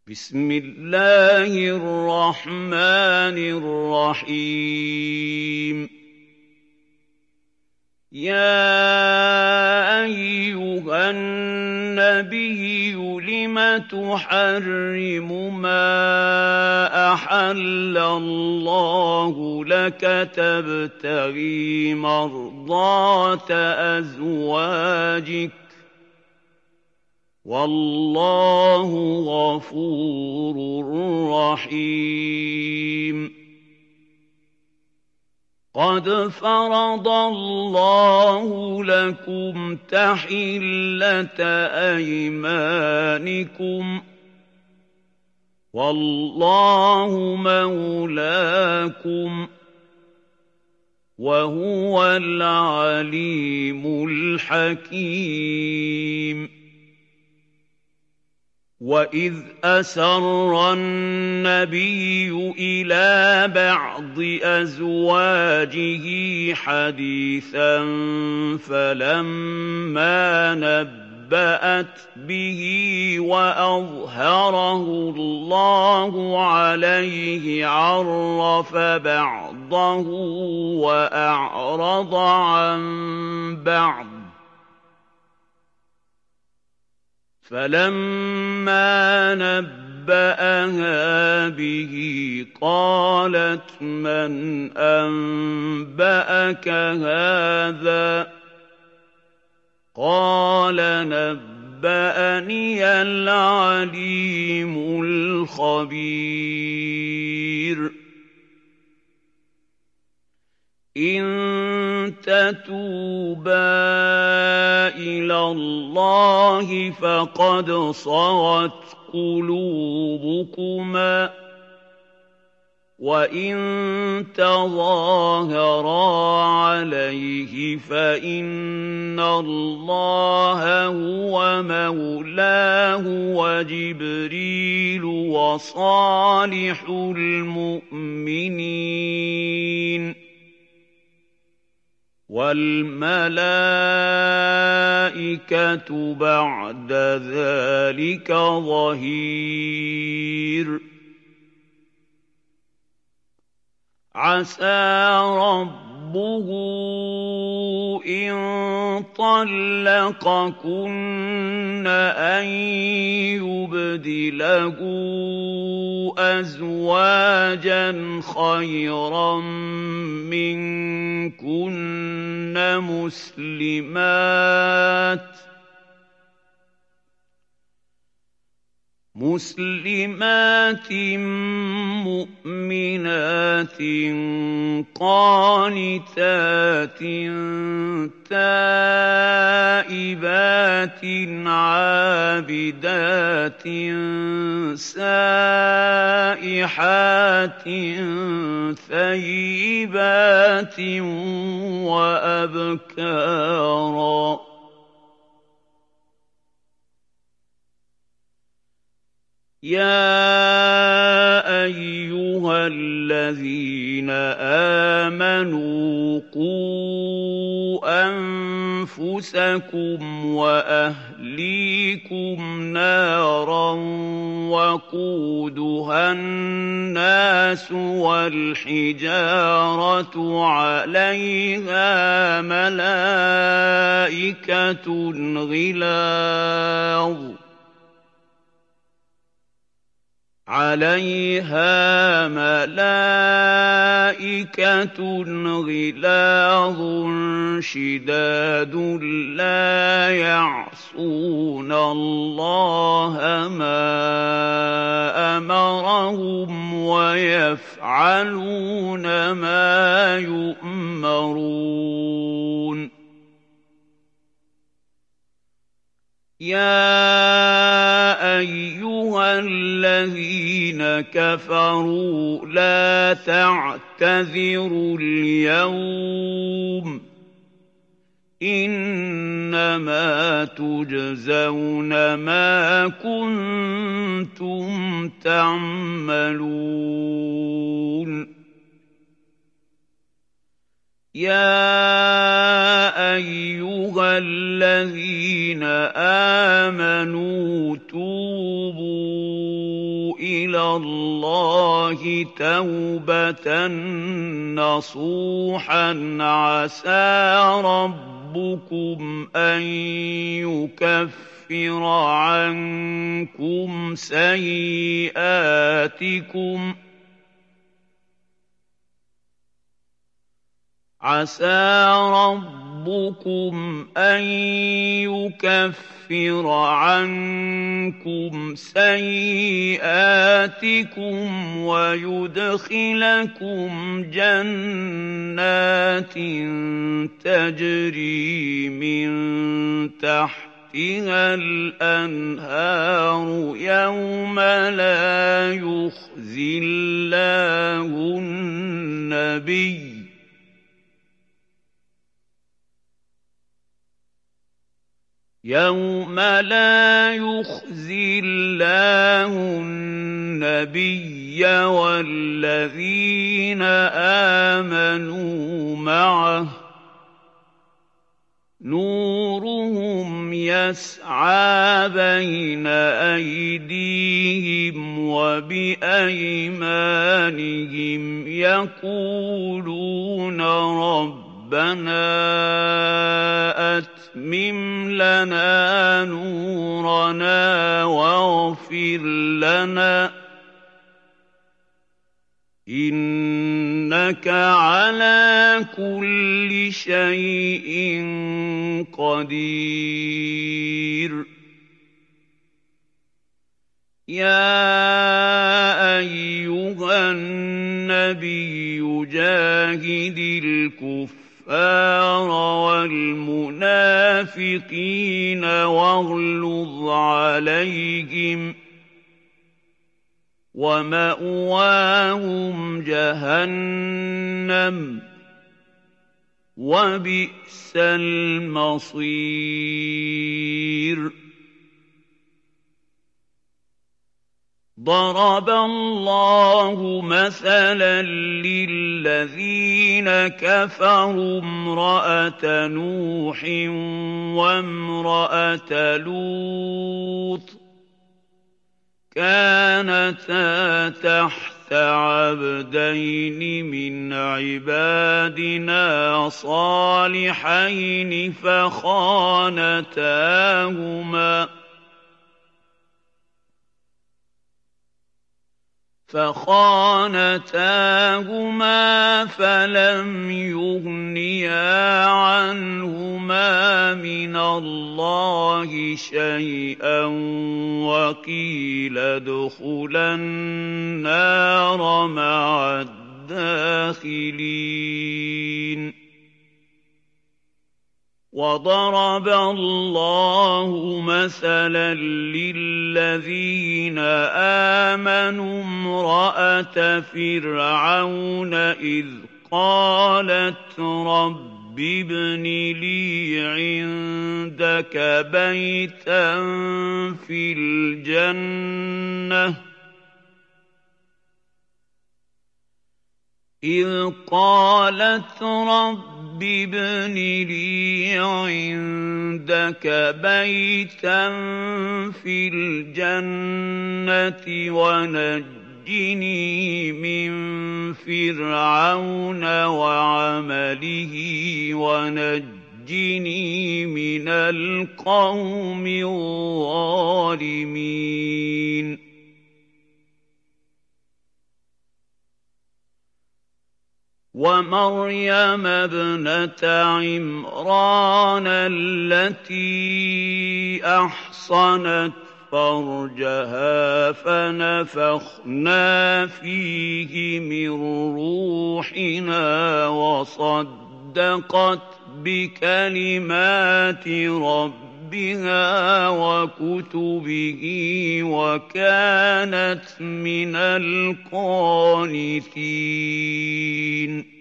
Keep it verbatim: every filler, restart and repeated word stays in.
بسم الله الرحمن الرحيم يا أيها النبي لم تحرم ما أحل الله لك تبتغي مرضات أزواجك والله غفور رحيم قد فرض الله لكم تحلة أيمانكم والله مولاكم وهو العليم الحكيم وَإِذْ أَسَرَّ النَّبِيُّ إِلَىٰ بَعْضِ أَزْوَاجِهِ حَدِيثًا فَلَمَّا نَبَّأَتْ بِهِ وَأَظْهَرَهُ اللَّهُ عَلَيْهِ عَرَّفَ بَعْضَهُ وَأَعْرَضَ عَن بَعْضٍ فَلَمَّا نَبَّأَهَا بِهِ قَالَتْ مَنْ أَنبَأَكَ هَٰذَا ۖ قَالَ نَبَّأَنِيَ الْعَلِيمُ الْخَبِيرُ إِن تَتُوبَا إِلَى اللَّهِ فَقَدْ صَغَتْ قُلُوبُكُمَا ۖ وَإِن تَظَاهَرَا عَلَيْهِ فَإِنَّ اللَّهَ هُوَ مَوْلَاهُ وَجِبْرِيلُ وَصَالِحُ الْمُؤْمِنِينَ وَالْمَلَائِكَةُ بَعْدَ ذَٰلِكَ ظَهِيرٌ عَسَىٰ رَبُّهُ إِن طَلَّقَكُنَّ أَن يُبْدِلَهُ أَزْوَاجًا خَيْرًا مِّنكُنَّ مُسْلِمَاتٍ مسلمات مؤمنات قانتات تائبات عابدات سائحات ثيبات وأبكارا يَا أَيُّهَا الَّذِينَ آمَنُوا قُوا أَنفُسَكُمْ وَأَهْلِيكُمْ نَارًا وَقُودُهَا النَّاسُ وَالْحِجَارَةُ عَلَيْهَا مَلَائِكَةٌ غِلَاظٌ عَلَيْهَا مَلَائِكَةٌ غِلَاظٌ شِدَادٌ لَّا يَعْصُونَ اللَّهَ مَا أَمَرَهُمْ وَيَفْعَلُونَ مَا يُؤْمَرُونَ يَا أَيُّهَا الَّذِينَ كَفَرُوا لَا تَعْتَذِرُوا الْيَوْمَ إِنَّمَا تُجْزَوْنَ مَا كُنتُمْ تَعْمَلُونَ يَا أَيُّهَا الَّذِينَ آمَنُوا تُوبُوا إلى الله توبة نصوحا عسى ربكم أن يكفر عنكم سيئاتكم عسى ربكم أن يكفر عنكم سيئاتكم ويدخلكم جنات تجري من تحتها الأنهار يوم لا يخزي الله النبي يوم لا يخزي الله النبي والذين آمنوا معه نورهم يسعى بين أيديهم وبأيمانهم يقولون ربنا أتمم لنا نورنا واغفر لنا إنك على كل شيء قدير يا أيها النبي جاهد الكفار والمنافقين واغلظ عليهم ومأواهم جهنم وبئس المصير ضرب الله مثلا للذين كفروا امرأة نوح وامرأة لوط كانتا تحت عبدين من عبادنا صالحين فخانتاهما فخانتاهما فلم يغنيا عنهما من الله شيئا وقيل ادخلا النار مع الداخلين وضرب الله مثلا للذين آمنوا امرأة فرعون إذ قالت رب ابن لي عندك بيتا في الجنة إذ قالت رب ابن لي عندك بيتا في الجنة ونجني من فرعون وعمله ونجني من القوم الظالمين ومريم ابنة عمران التي أحصنت فرجها فنفخنا فيه من روحنا وصدقت بكلمات ربها وكتبه وكانت من القانتين